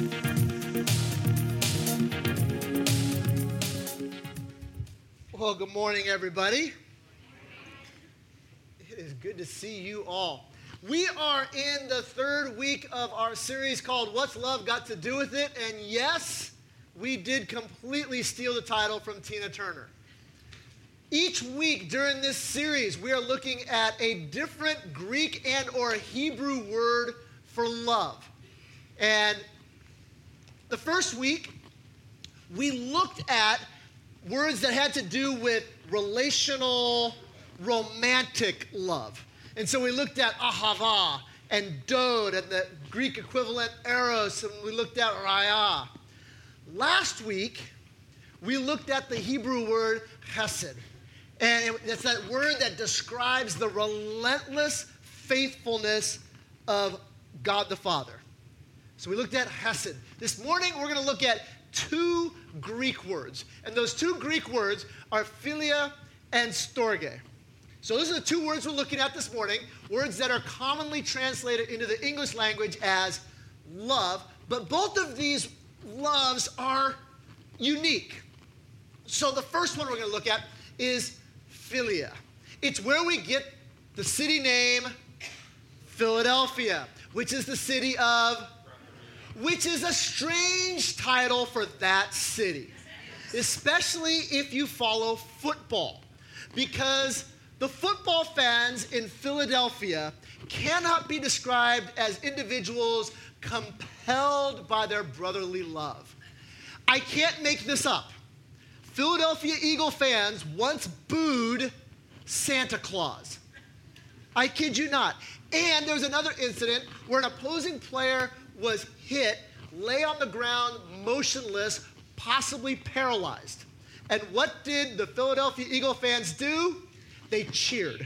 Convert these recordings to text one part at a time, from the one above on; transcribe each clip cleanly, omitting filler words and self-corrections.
Well, good morning, everybody. It is good to see you all. We are in the third week of our series called What's Love Got to Do with It? And yes, we did completely steal the title from Tina Turner. Each week during this series, we are looking at a different Greek and or Hebrew word for love. And the first week, we looked at words that had to do with relational, romantic love. And so we looked at ahava and dod and the Greek equivalent eros, and we looked at raya. Last week, we looked at the Hebrew word chesed. And it's that word that describes the relentless faithfulness of God the Father. So we looked at chesed. This morning, we're going to look at two Greek words. And those two Greek words are philia and storge. So those are the two words we're looking at this morning, words that are commonly translated into the English language as love. But both of these loves are unique. So the first one we're going to look at is philia. It's where we get the city name Philadelphia, which is the city of, which is a strange title for that city, especially if you follow football, because the football fans in Philadelphia cannot be described as individuals compelled by their brotherly love. I can't make this up. Philadelphia Eagle fans once booed Santa Claus. I kid you not. And there was another incident where an opposing player was hit, lay on the ground, motionless, possibly paralyzed. And what did the Philadelphia Eagle fans do? They cheered.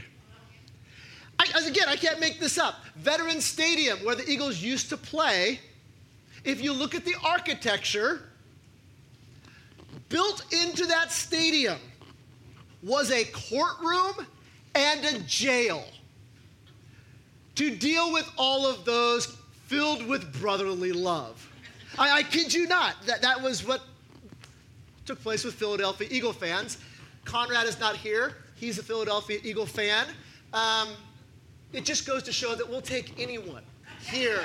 I can't make this up. Veterans Stadium, where the Eagles used to play, if you look at the architecture, built into that stadium was a courtroom and a jail to deal with all of those filled with brotherly love. I kid you not. That was what took place with Philadelphia Eagle fans. Conrad is not here. He's a Philadelphia Eagle fan. It just goes to show that we'll take anyone here.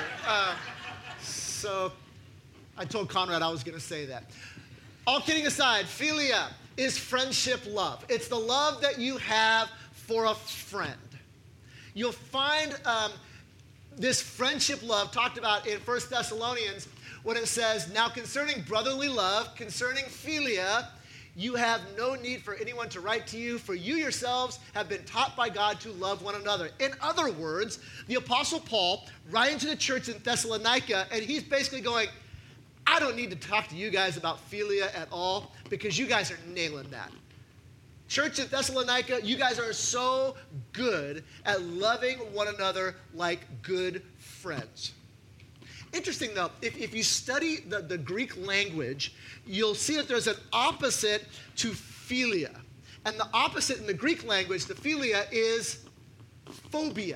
So I told Conrad I was going to say that. All kidding aside, philia is friendship love. It's the love that you have for a friend. You'll find this friendship love talked about in 1 Thessalonians when it says, now concerning brotherly love, concerning philia, you have no need for anyone to write to you, for you yourselves have been taught by God to love one another. In other words, the Apostle Paul, writing to the church in Thessalonica, and he's basically going, I don't need to talk to you guys about philia at all because you guys are nailing that. Church in Thessalonica, you guys are so good at loving one another like good friends. Interesting, though, if you study the Greek language, you'll see that there's an opposite to philia. And the opposite in the Greek language, the philia, is phobia.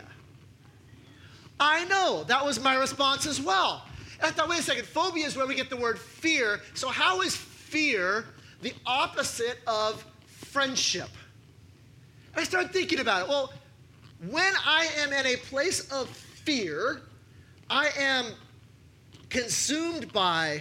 I know, that was my response as well. And I thought, wait a second, phobia is where we get the word fear. So how is fear the opposite of friendship? And I started thinking about it. Well, when I am in a place of fear, I am consumed by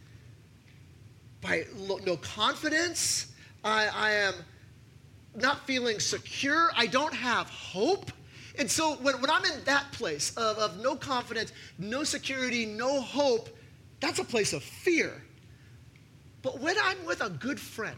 no confidence. I am not feeling secure. I don't have hope. And so when I'm in that place of no confidence, no security, no hope, that's a place of fear. But when I'm with a good friend,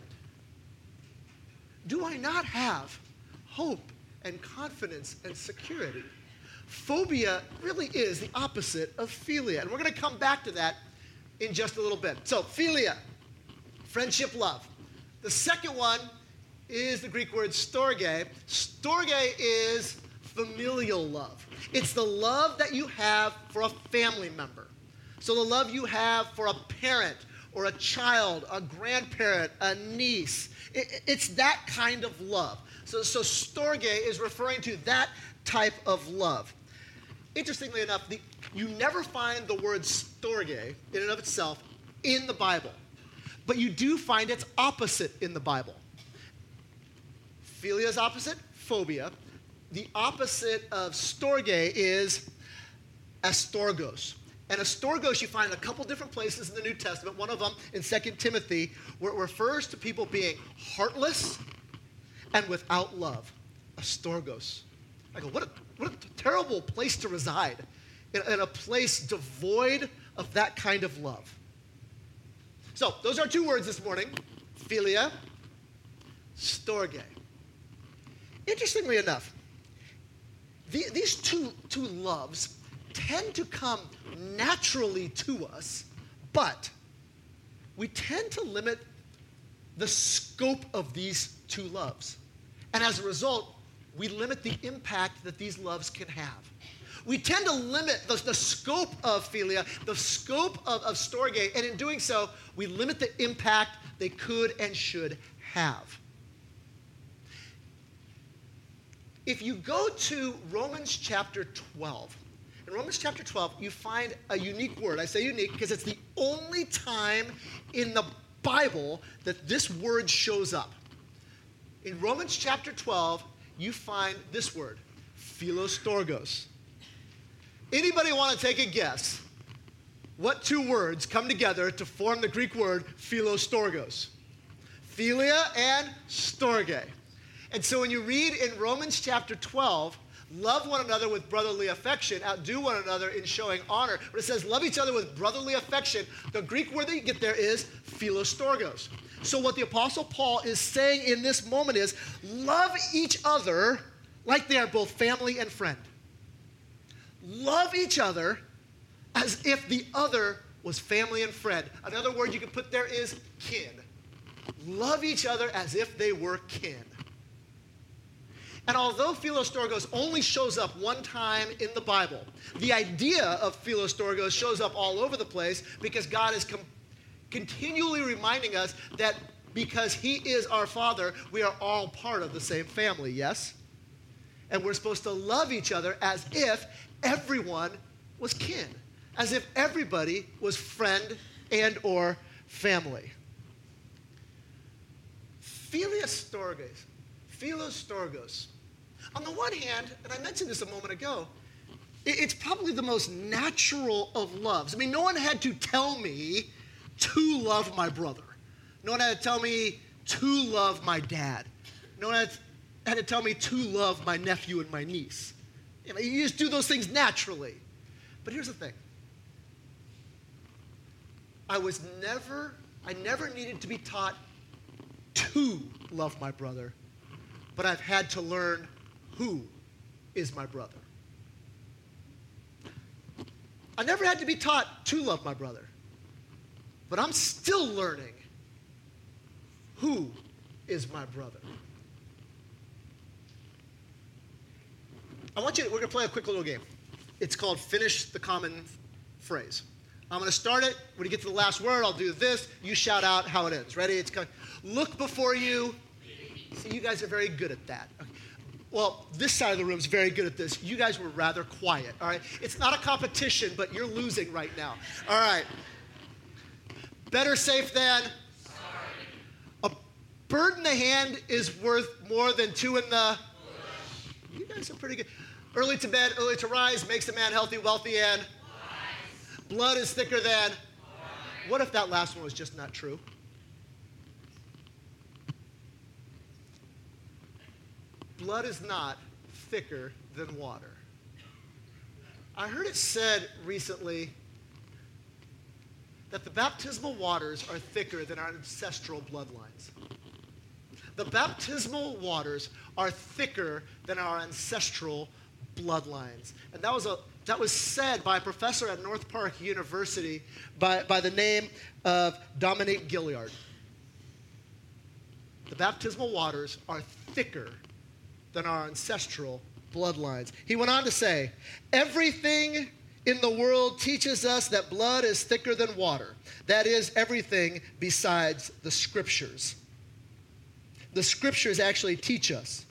do I not have hope and confidence and security? Phobia really is the opposite of philia. And we're going to come back to that in just a little bit. So philia, friendship love. The second one is the Greek word storge. Storge is familial love. It's the love that you have for a family member. So the love you have for a parent or a child, a grandparent, a niece. It's that kind of love. So storge is referring to that type of love. interestingly enough, you never find the word storge in and of itself in the Bible. But you do find its opposite in the Bible. Philia's opposite, phobia. The opposite of storge is astorgos. And astorgos you find in a couple different places in the New Testament. One of them in 2 Timothy, where it refers to people being heartless and without love. Astorgos. I go, what a terrible place to reside, in a place devoid of that kind of love. So those are two words this morning, philia, storge. Interestingly enough, these two loves tend to come naturally to us, but we tend to limit the scope of these two loves. And as a result, we limit the impact that these loves can have. We tend to limit the scope of philia, the scope of storge, and in doing so, we limit the impact they could and should have. If you go to Romans chapter 12, in Romans chapter 12, you find a unique word. I say unique because it's the only time in the Bible that this word shows up. In Romans chapter 12, you find this word, philostorgos. Anybody want to take a guess what two words come together to form the Greek word philostorgos? Philia and storge. And so when you read in Romans chapter 12, love one another with brotherly affection, outdo one another in showing honor. When it says love each other with brotherly affection, the Greek word that you get there is philostorgos. So what the Apostle Paul is saying in this moment is love each other like they are both family and friend. Love each other as if the other was family and friend. Another word you can put there is kin. Love each other as if they were kin. And although philostorgos only shows up one time in the Bible, the idea of philostorgos shows up all over the place because God is continually reminding us that because he is our Father, we are all part of the same family, yes? And we're supposed to love each other as if everyone was kin, as if everybody was friend and or family. Philostorgos. On the one hand, and I mentioned this a moment ago, it's probably the most natural of loves. I mean, no one had to tell me to love my brother. No one had to tell me to love my dad. No one had to tell me to love my nephew and my niece. You just do those things naturally. But here's the thing. I never needed to be taught to love my brother, but I've had to learn who is my brother. I never had to be taught to love my brother, but I'm still learning who is my brother. We're going to play a quick little game. It's called Finish the Common Phrase. I'm going to start it. When you get to the last word, I'll do this. You shout out how it ends. Ready? It's kind of, look before you. See, you guys are very good at that. Okay. Well, this side of the room is very good at this. You guys were rather quiet, all right? It's not a competition, but you're losing right now. All right. Better safe than? Sorry. A bird in the hand is worth more than two in the? Bush. You guys are pretty good. Early to bed, early to rise makes a man healthy, wealthy, and? Wise. Blood is thicker than? Wise. What if that last one was just not true? Blood is not thicker than water. I heard it said recently that the baptismal waters are thicker than our ancestral bloodlines. The baptismal waters are thicker than our ancestral bloodlines. And that was said by a professor at North Park University by the name of Dominique Gilliard. The baptismal waters are thicker than our ancestral bloodlines. He went on to say, everything in the world teaches us that blood is thicker than water. That is, everything besides the scriptures. The scriptures actually teach us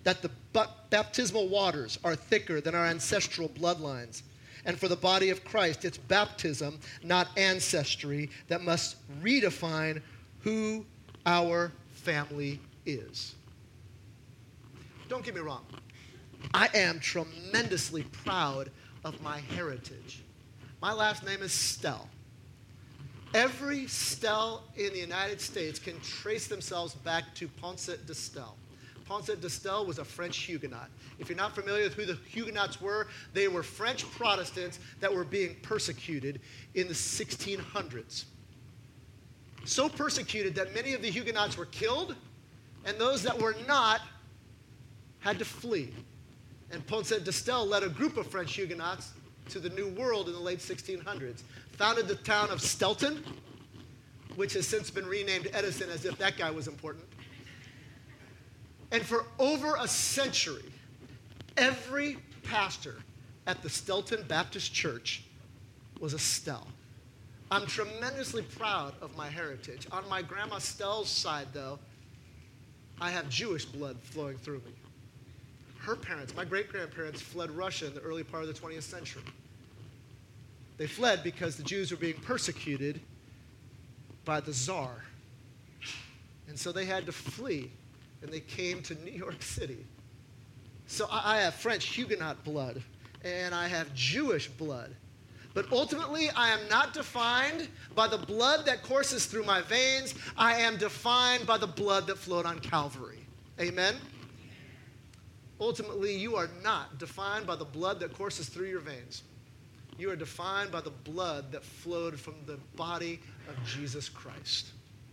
that the baptismal waters are thicker than our ancestral bloodlines. And for the body of Christ, it's baptism, not ancestry, that must redefine who our family is. Don't get me wrong. I am tremendously proud of my heritage. My last name is Stell. Every Stell in the United States can trace themselves back to Poncet de Stell. Poncet de Stell was a French Huguenot. If you're not familiar with who the Huguenots were, they were French Protestants that were being persecuted in the 1600s. So persecuted that many of the Huguenots were killed, and those that were not had to flee. And Poncet de Stell led a group of French Huguenots to the New World in the late 1600s. Founded the town of Stelton, which has since been renamed Edison, as if that guy was important. And for over a century, every pastor at the Stelton Baptist Church was a Stell. I'm tremendously proud of my heritage. On my grandma Stell's side, though, I have Jewish blood flowing through me. Her parents, my great-grandparents, fled Russia in the early part of the 20th century. They fled because the Jews were being persecuted by the Tsar. And so they had to flee, and they came to New York City. So I have French Huguenot blood, and I have Jewish blood. But ultimately, I am not defined by the blood that courses through my veins. I am defined by the blood that flowed on Calvary. Amen? Ultimately, you are not defined by the blood that courses through your veins. You are defined by the blood that flowed from the body of Jesus Christ.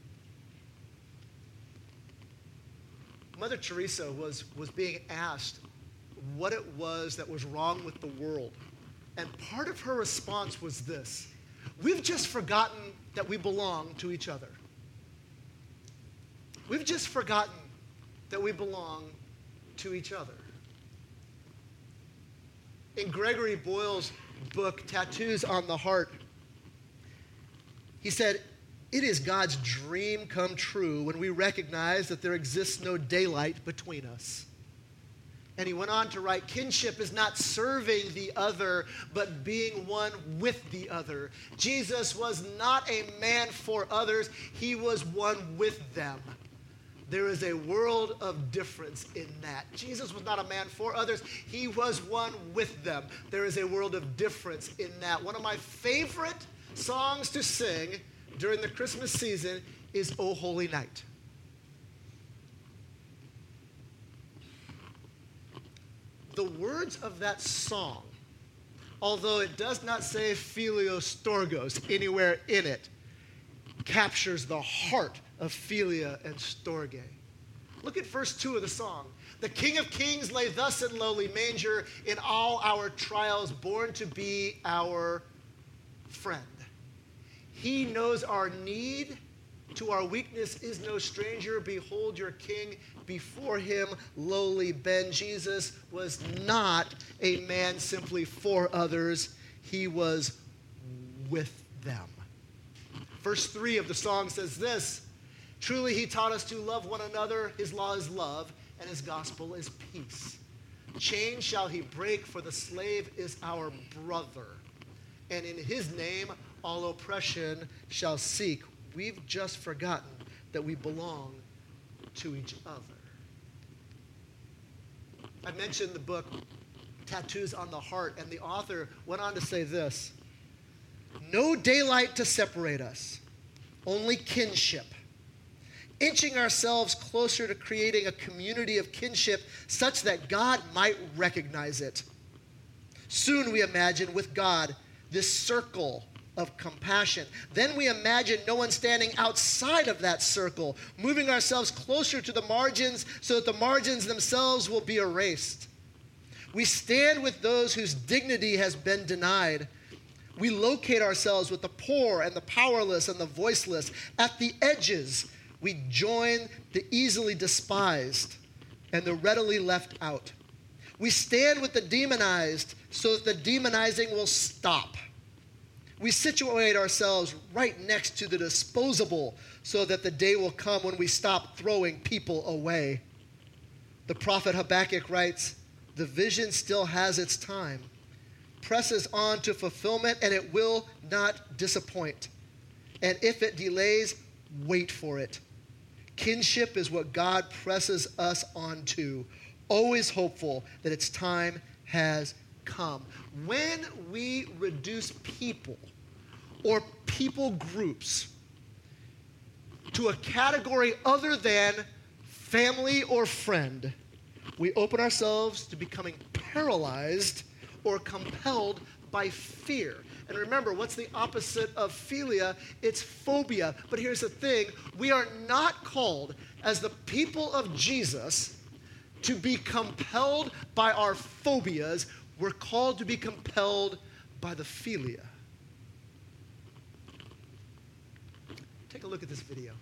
Mother Teresa was being asked what it was that was wrong with the world. And part of her response was this: we've just forgotten that we belong to each other. We've just forgotten that we belong to each other. In Gregory Boyle's book, Tattoos on the Heart, he said, "It is God's dream come true when we recognize that there exists no daylight between us." And he went on to write, "Kinship is not serving the other, but being one with the other. Jesus was not a man for others. He was one with them." There is a world of difference in that. Jesus was not a man for others. He was one with them. There is a world of difference in that. One of my favorite songs to sing during the Christmas season is "O Holy Night." The words of that song, although it does not say Philios Storgos anywhere in it, captures the heart of Philia and Storge. Look at verse 2 of the song. "The King of Kings lay thus in lowly manger, in all our trials born to be our friend. He knows our need, to our weakness is no stranger. Behold your King, before him lowly bend." Jesus was not a man simply for others. He was with them. Verse 3 of the song says this: "Truly he taught us to love one another. His law is love, and his gospel is peace. Chains shall he break, for the slave is our brother. And in his name all oppression shall seek." We've just forgotten that we belong to each other. I mentioned the book Tattoos on the Heart, and the author went on to say this: "No daylight to separate us, only kinship. Inching ourselves closer to creating a community of kinship such that God might recognize it. Soon we imagine with God this circle of compassion. Then we imagine no one standing outside of that circle, moving ourselves closer to the margins so that the margins themselves will be erased. We stand with those whose dignity has been denied. We locate ourselves with the poor and the powerless and the voiceless. At the edges, we join the easily despised and the readily left out. We stand with the demonized so that the demonizing will stop. We situate ourselves right next to the disposable so that the day will come when we stop throwing people away. The prophet Habakkuk writes, the vision still has its time, presses on to fulfillment, and it will not disappoint. And if it delays, wait for it. Kinship is what God presses us onto, always hopeful that its time has come. When we reduce people or people groups to a category other than family or friend, we open ourselves to becoming paralyzed or compelled by fear. And remember, what's the opposite of philia? It's phobia. But here's the thing. We are not called, as the people of Jesus, to be compelled by our phobias. We're called to be compelled by the philia. Take a look at this video.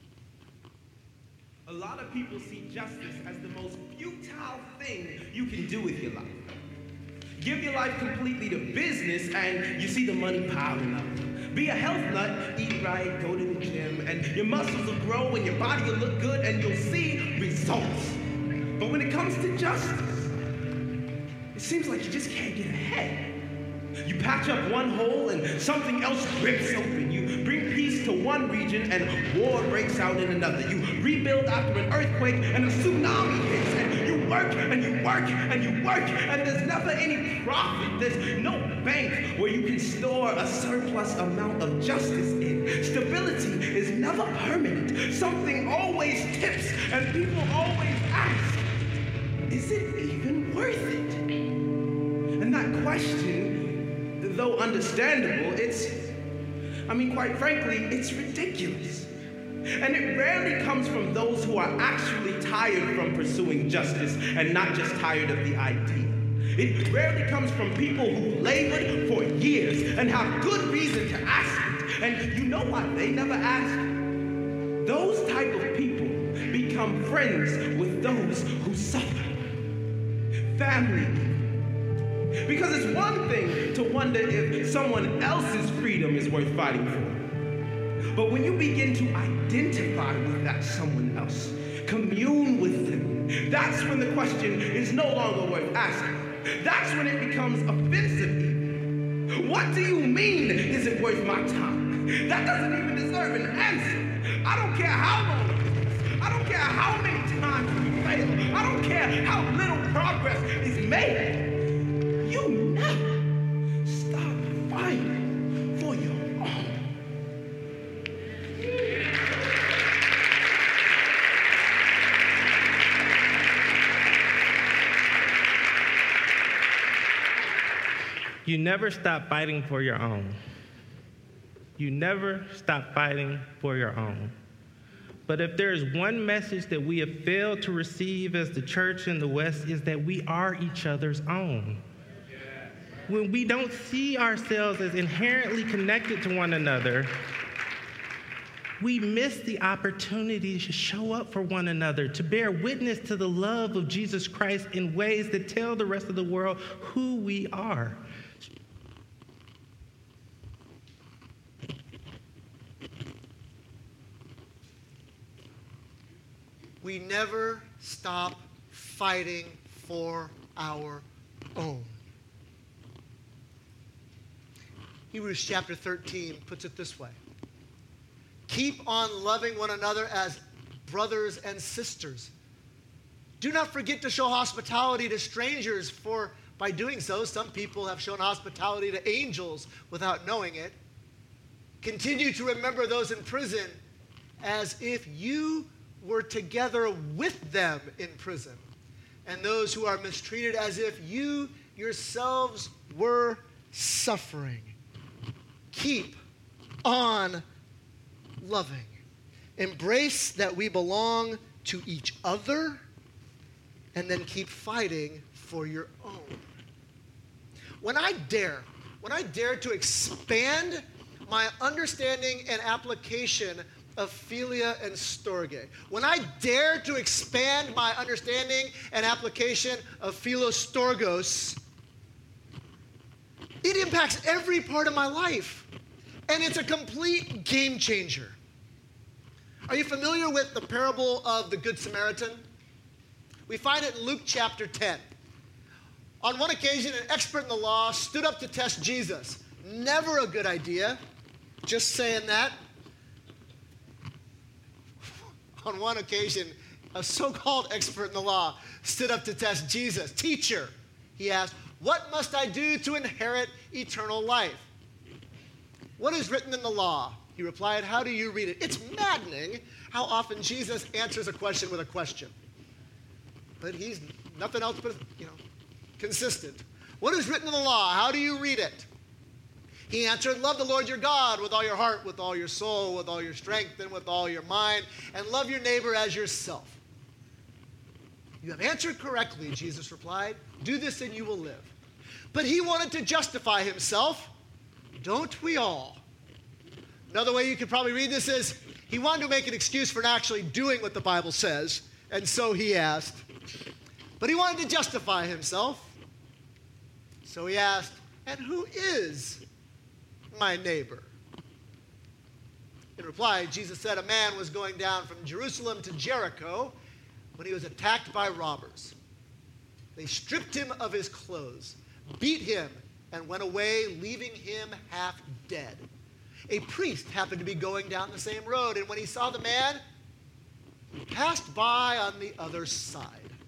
A lot of people see justice as the most futile thing you can do with your life. Give your life completely to business and you see the money piling up. Be a health nut, eat right, go to the gym, and your muscles will grow and your body will look good and you'll see results. But when it comes to justice, it seems like you just can't get ahead. You patch up one hole and something else rips open. You bring peace to one region and war breaks out in another. You rebuild after an earthquake and a tsunami hits. And you work and you work and you work and there's never any profit. There's no bank where you can store a surplus amount of justice in. Stability is never permanent. Something always tips and people always ask, is it even worth it? And that question, though understandable, quite frankly, it's ridiculous. And it rarely comes from those who are actually tired from pursuing justice and not just tired of the idea. It rarely comes from people who labored for years and have good reason to ask it. And you know why they never ask? Those type of people become friends with those who suffer. Family. Because it's one thing to wonder if someone else's freedom is worth fighting for. But when you begin to identify with that someone else, commune with them, that's when the question is no longer worth asking. That's when it becomes offensive even. What do you mean, is it worth my time? That doesn't even deserve an answer. I don't care how long it is. I don't care how many times we fail. I don't care how little progress is made. You never stop fighting for your own. You never stop fighting for your own. You never stop fighting for your own. But if there is one message that we have failed to receive as the church in the West, is that we are each other's own. When we don't see ourselves as inherently connected to one another, we miss the opportunity to show up for one another, to bear witness to the love of Jesus Christ in ways that tell the rest of the world who we are. We never stop fighting for our own. Hebrews chapter 13 puts it this way. Keep on loving one another as brothers and sisters. Do not forget to show hospitality to strangers, for by doing so, some people have shown hospitality to angels without knowing it. Continue to remember those in prison as if you were together with them in prison, and those who are mistreated as if you yourselves were suffering. Keep on loving. Embrace that we belong to each other, and then keep fighting for your own. When I dare to expand my understanding and application of philia and storge, when I dare to expand my understanding and application of philostorgos, it impacts every part of my life, and it's a complete game changer. Are you familiar with the parable of the Good Samaritan? We find it in Luke chapter 10. On one occasion, an expert in the law stood up to test Jesus. Never a good idea. Just saying that. On one occasion, a so-called expert in the law stood up to test Jesus. Teacher, he asked, what must I do to inherit eternal life? What is written in the law? He replied, how do you read it? It's maddening how often Jesus answers a question with a question. But he's nothing else but, consistent. What is written in the law? How do you read it? He answered, love the Lord your God with all your heart, with all your soul, with all your strength, and with all your mind, and love your neighbor as yourself. You have answered correctly, Jesus replied. Do this and you will live. But he wanted to justify himself. Don't we all? Another way you could probably read this is, he wanted to make an excuse for not actually doing what the Bible says, and so he asked. But he wanted to justify himself. So he asked, and who is my neighbor? In reply, Jesus said a man was going down from Jerusalem to Jericho when he was attacked by robbers. They stripped him of his clothes, beat him, and went away, leaving him half dead. A priest happened to be going down the same road, and when he saw the man, he passed by on the other side.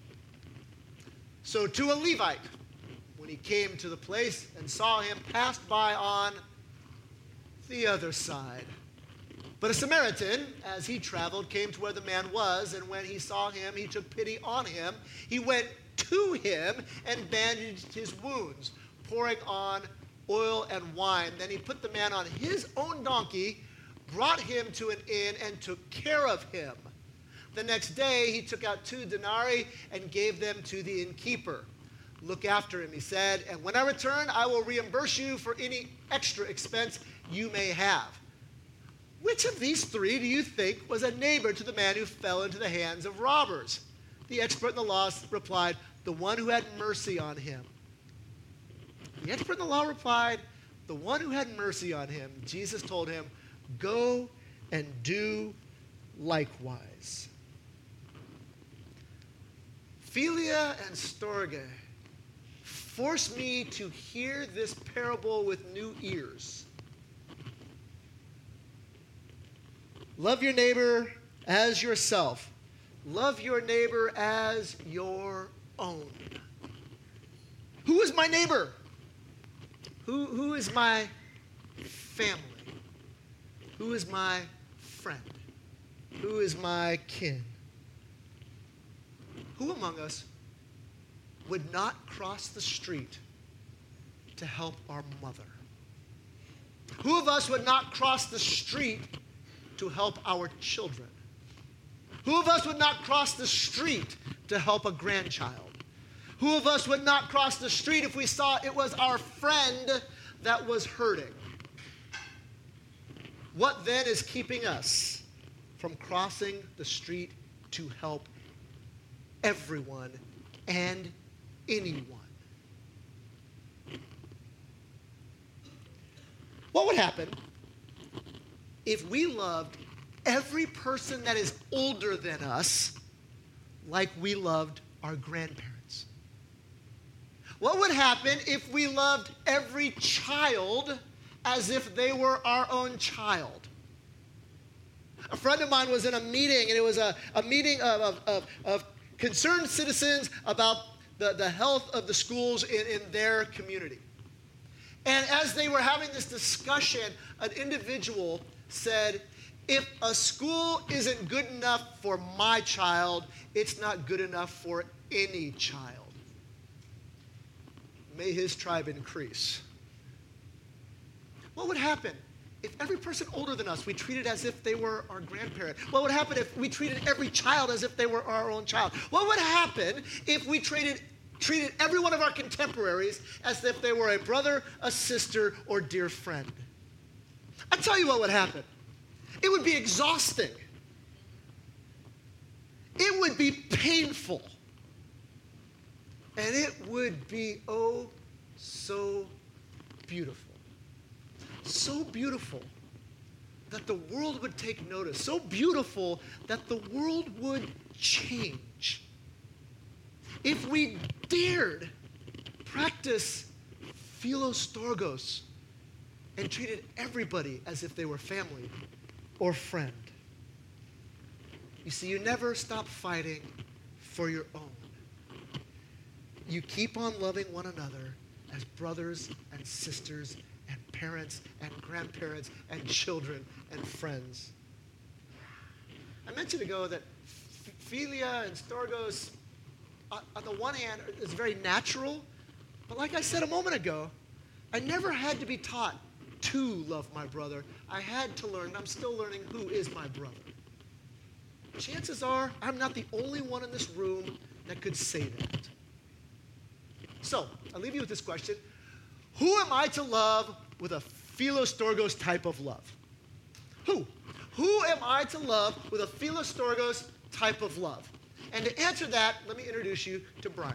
So to a Levite, when he came to the place and saw him, passed by on the other side. But a Samaritan, as he traveled, came to where the man was, and when he saw him, he took pity on him. He went to him and bandaged his wounds, pouring on oil and wine. Then he put the man on his own donkey, brought him to an inn, and took care of him. The next day, he took out 2 denarii and gave them to the innkeeper. Look after him, he said, and when I return, I will reimburse you for any extra expense you may have. Which of these 3 do you think was a neighbor to the man who fell into the hands of robbers? The expert in the law replied, the one who had mercy on him. The expert in the law replied, the one who had mercy on him. Jesus told him, go and do likewise. Philia and Storge force me to hear this parable with new ears. Love your neighbor as yourself. Love your neighbor as your own. Who is my neighbor? Who is my family? Who is my friend? Who is my kin? Who among us would not cross the street to help our mother? Who of us would not cross the street to help our children? Who of us would not cross the street to help a grandchild? Who of us would not cross the street if we saw it was our friend that was hurting? What then is keeping us from crossing the street to help everyone and anyone? What would happen if we loved every person that is older than us like we loved our grandparents? What would happen if we loved every child as if they were our own child? A friend of mine was in a meeting, and it was a meeting of concerned citizens about the health of the schools in their community. And as they were having this discussion, an individual said, if a school isn't good enough for my child, it's not good enough for any child. May his tribe increase. What would happen if every person older than us we treated as if they were our grandparent? What would happen if we treated every child as if they were our own child? What would happen if we treated every one of our contemporaries as if they were a brother, a sister, or dear friend? I'll tell you what would happen. It would be exhausting. It would be painful. And it would be, oh, so beautiful. So beautiful that the world would take notice. So beautiful that the world would change. if we dared practice Philostorgos and treated everybody as if they were family or friend. You see, you never stop fighting for your own. You keep on loving one another as brothers and sisters and parents and grandparents and children and friends. I mentioned ago that philia and storgos, on the one hand, is very natural, but like I said a moment ago, I never had to be taught to love my brother. I had to learn, and I'm still learning, who is my brother. Chances are I'm not the only one in this room that could say that. So, I'll leave you with this question. Who am I to love with a Philostorgos type of love? Who? Who am I to love with a Philostorgos type of love? And to answer that, let me introduce you to Brian.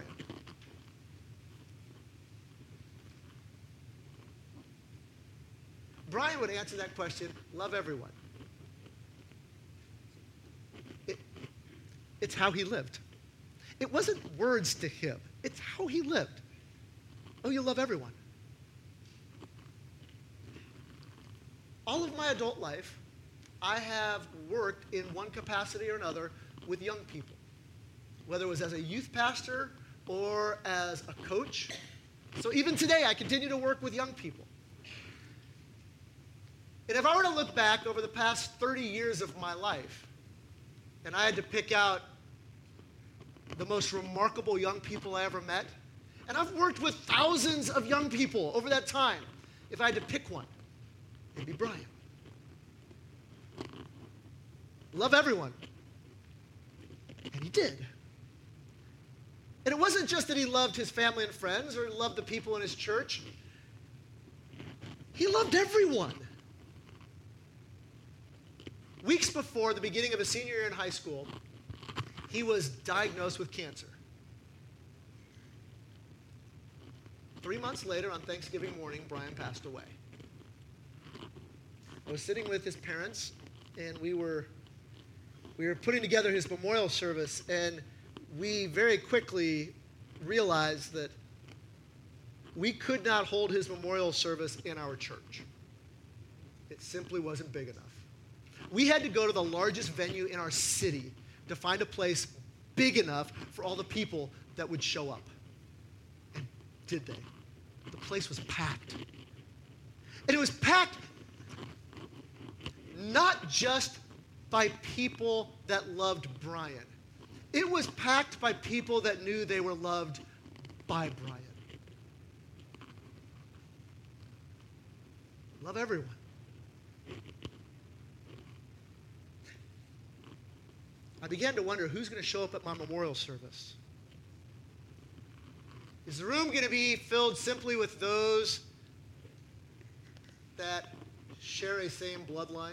Brian would answer that question, love everyone. It's how he lived. It wasn't words to him. It's how he lived. Oh, you love everyone. All of my adult life, I have worked in one capacity or another with young people, whether it was as a youth pastor or as a coach. So even today, I continue to work with young people. And if I were to look back over the past 30 years of my life, and I had to pick out the most remarkable young people I ever met, and I've worked with thousands of young people over that time, if I had to pick one, it'd be Brian. Love everyone. And he did. And it wasn't just that he loved his family and friends or he loved the people in his church. He loved everyone. Weeks before the beginning of his senior year in high school, he was diagnosed with cancer. 3 months later, on Thanksgiving morning, Brian passed away. I was sitting with his parents, and we were putting together his memorial service, and we very quickly realized that we could not hold his memorial service in our church. It simply wasn't big enough. We had to go to the largest venue in our city to find a place big enough for all the people that would show up. And did they? The place was packed. And it was packed not just by people that loved Brian. It was packed by people that knew they were loved by Brian. Love everyone. I began to wonder who's going to show up at my memorial service. Is the room going to be filled simply with those that share a same bloodline?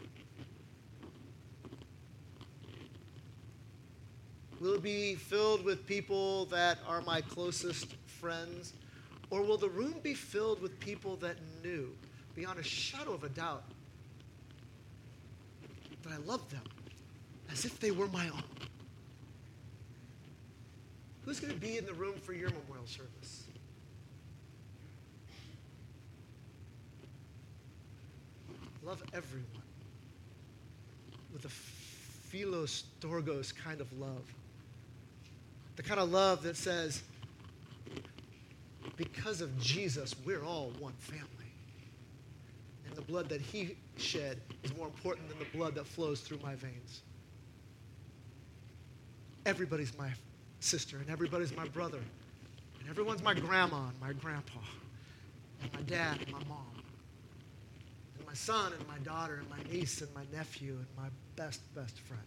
Will it be filled with people that are my closest friends? Or will the room be filled with people that knew, beyond a shadow of a doubt, that I loved them as if they were my own? Who's going to be in the room for your memorial service? Love everyone with a Philostorgos kind of love. The kind of love that says, because of Jesus, we're all one family. And the blood that he shed is more important than the blood that flows through my veins. Everybody's my sister, and everybody's my brother, and everyone's my grandma and my grandpa, and my dad and my mom, and my son and my daughter and my niece and my nephew and my best friend.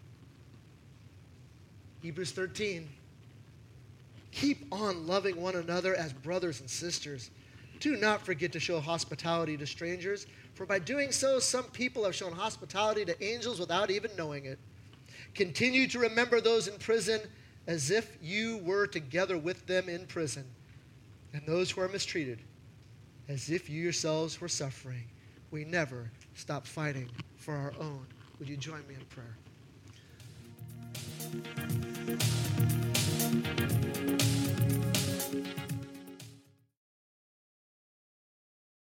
Hebrews 13. Keep on loving one another as brothers and sisters. Do not forget to show hospitality to strangers, for by doing so, some people have shown hospitality to angels without even knowing it. Continue to remember those in prison as if you were together with them in prison, and those who are mistreated as if you yourselves were suffering. We never stop fighting for our own. Would you join me in prayer?